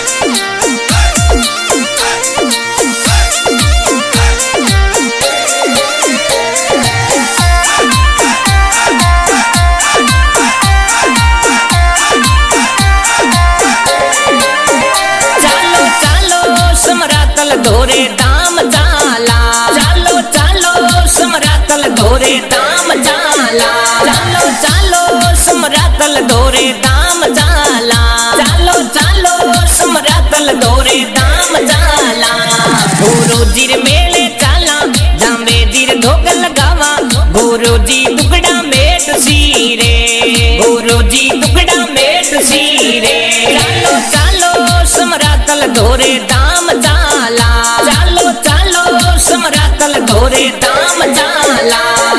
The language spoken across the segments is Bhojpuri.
धोरे दाम जाला, चालो चालो समरातल धोरे दाम जाला, चालो चालो समरातल धोरे दाम जाला, चालो चालो समरातल धोरे दाम जाला। गुरु जीर मेले चाला जामे जीर धोक लगावा, गुरु जी टुकड़ा मेट सीरे, गुरु जी टुकड़ा मेट सीरे। चालो चालो समरातल धोरे दाम जाला, चालो चालो समरातल धोरे दाम जाला।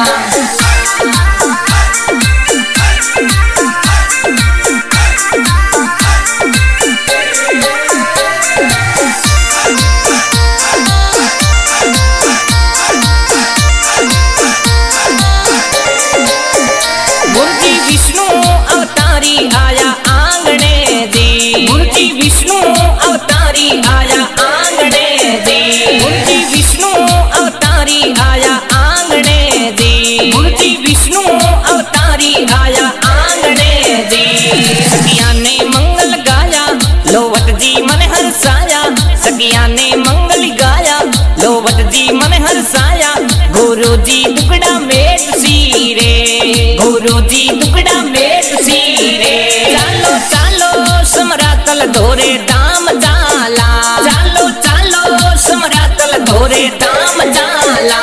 गुरुजी विष्णु अवतारी आया आंगणे जी, गुरुजी विष्णु अवतारी आया आंगणे जी, गुरुजी विष्णु अवतारी आया आंगणे जी, गुरुजी विष्णु अवतारी आया आंगणे जी। सखिया ने मंगल गाया लोवट जी मन हरसाया, सखिया ने मंगल गाया लोवट जी मन हरसाया। गुरु जी टुकड़ा मेट सीरे, गुरु जी टुकड़ा मेट सीरे। चालो चालो समरातल धोरे दाम जाला, चालो चालो समरातल धोरे दाम जाला।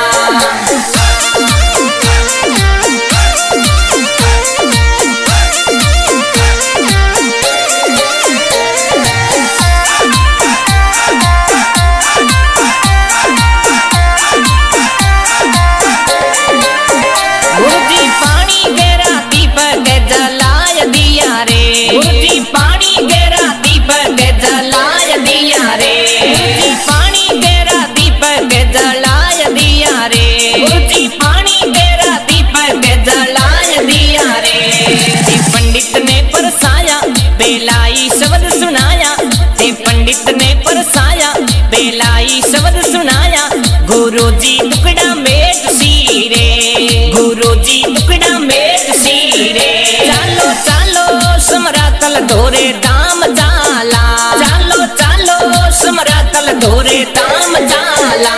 गुरुजी पानी गहरा दीपक जलाय दिया रे, गुरुजी पानी गहरा दीपक जलाय दिया रे, गुरुजी पानी गहरा दीपक जलाय दिया रे, गुरुजी पानी गहरा दीपक जलाय दिया रे। ते पंडित ने परसाया बेलाई शब्द सुनाया, ते पंडित ने परसाया बेलाई शब्द सुनाया। गुरु जी टुकड़ा मेट सीरे, गुरु जी टुकड़ा मेट सीरे। चालो चालो समरातल धोरे दाम जाला, चालो चालो समरातल धोरे दाम जाला।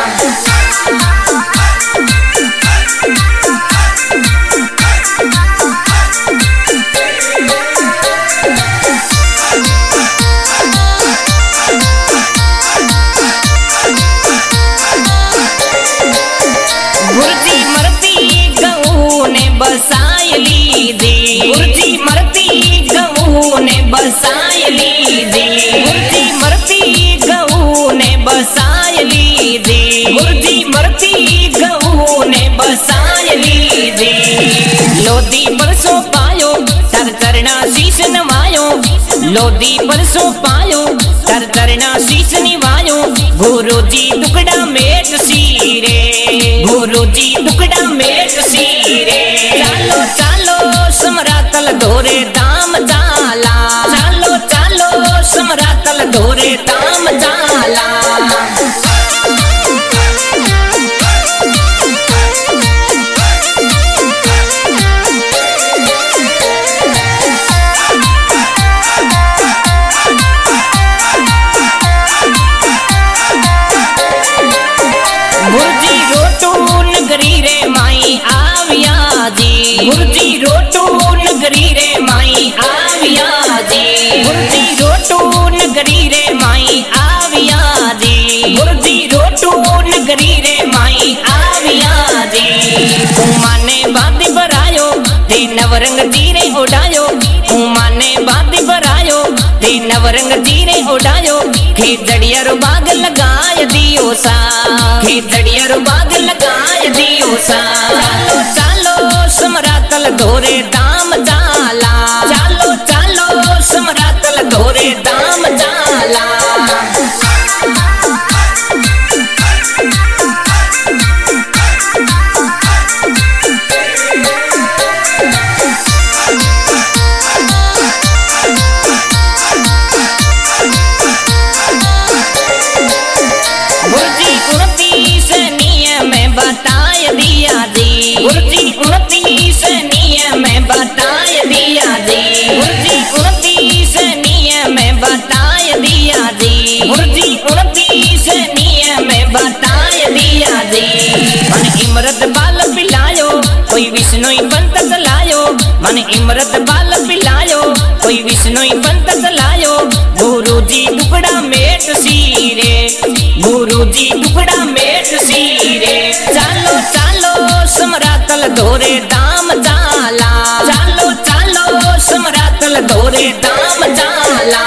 गुरुजी मरती गऊ ने बसाय लीजी, गुरुजी मरती गऊ ने बसाय लीजी, गुरुजी मरती गऊ ने बसाय लीजी, गुरुजी मरती गऊ ने बसाय लीजी। लोधी परसों पायो तर चरणा शीश नवायो, लोधी परसों पायो तर चरणा शीश निवायो। गुरु जी टुकड़ा मेट सीरे, गुरु जी टुकड़ा मेट सीरे। चालो चालो समरातल धोरे दाम जाला, चालो चालो समरातल धोरे दाम जाला। गुरुजी रोटू नगरी रे माई आविया जी, गुरुजी रोटू नगरी रे माई आविया जी, गुरुजी रोटू नगरी रे माई आविया जी, गुरुजी रोटू नगरी रे माई आविया जी। उमाने बादी बरायो ते नवरंग जीरे उड़ायो, उमाने बादी बरायो ते नवरंग जीरे उड़ायो। खेजड़िया रो बाग लगाय दियो सा, खेजड़िया रो बाग लगाय दियो सा। चालो चालो समरातल धोरे दाम जाला, चालो चालो समरातल धोरे दाम जाला। विष्णुई पंत चलायो मन इमरत बाल पिलायो कोई विष्णुई पंत चलायो गुरुजी दुकड़ा मेट सीरे गुरुजी दुकड़ा मेट सीरे चालो चालो समरातल धोरे दाम जाला चालो चालो समरातल धोरे दाम जाला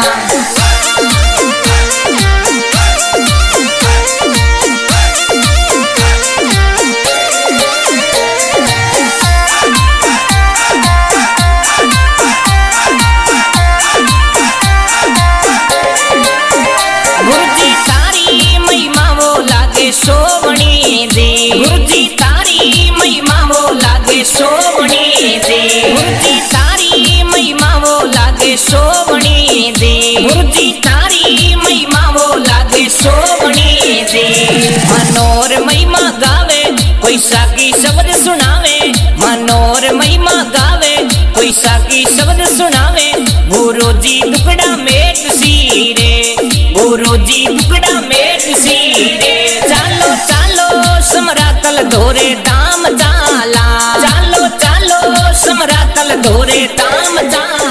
सोवणी दे गुरुजी तारी महिमा वो लागे सोवणी दे गुरुजी तारी महिमा वो लागे सोवणी दे गुरुजी तारी महिमा वो लागे सोवणी दे मनोर महिमा गावे कोई साकी शब्द सुनावे मनोर महिमा गावे कोई साकी शब्द सुनावे गुरुजी दुकड़ा मेट सीरे गुरुजी दुकड़ा मेट सीरे चालो चालो समरातल धोरे दाम जाला चालो चालो समरातल धोरे दाम जाला।